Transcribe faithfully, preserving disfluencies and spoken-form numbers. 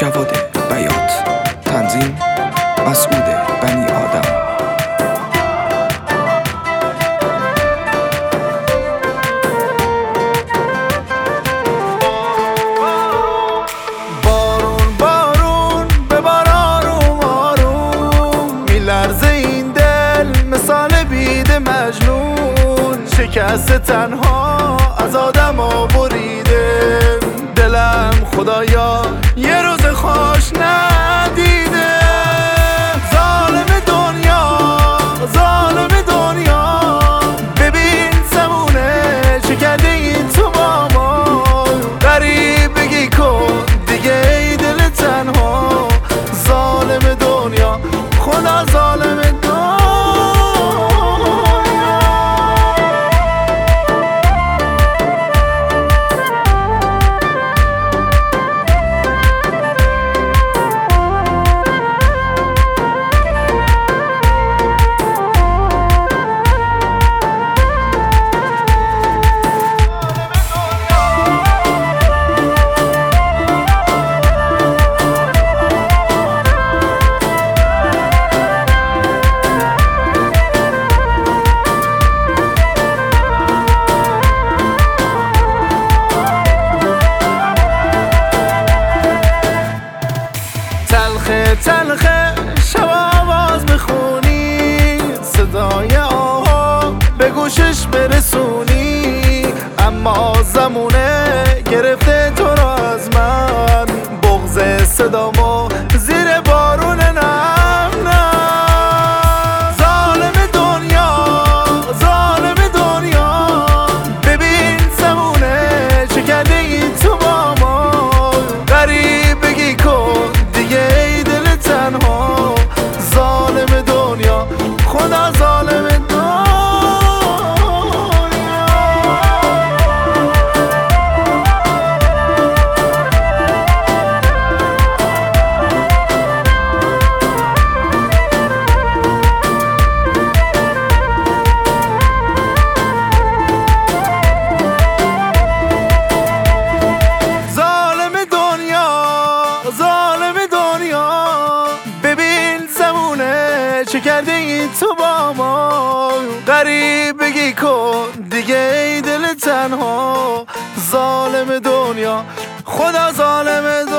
جواد بیات، تنظیم مسعود بنی آدم. بارون بارون ببار آروم آروم، میلرزه این دل مثال بید مجنون. شکست تنها از آدم ها بریده دلم، خدایا یه روز خوش ندیده. ظالم دنیا ظالم دنیا، ببین زمونه چه کرده این تو با ما. غریبگی کن دیگه ای دل تنها. ظالم دنیا خدا ظالم دنیا. تلخه تلخه شب آواز بخونی، صدای آها به گوشش برسونی. اما زمونه گرفته تو را از من، بغض صدامو زیر بارون نم نم. ظالم دنیا ظالم دنیا، ببین زمونه چه کرده این تو با ما. غریبگی کن ای دل تنها. ظالم دنیا خدا ظالم دنیا. ظالم دنیا ظالم دنیا، ببین زمونه چه کرده این تو با ما. غریبگی کن دیگه ای دل تنها. ظالم دنیا خدا ظالم دنیا.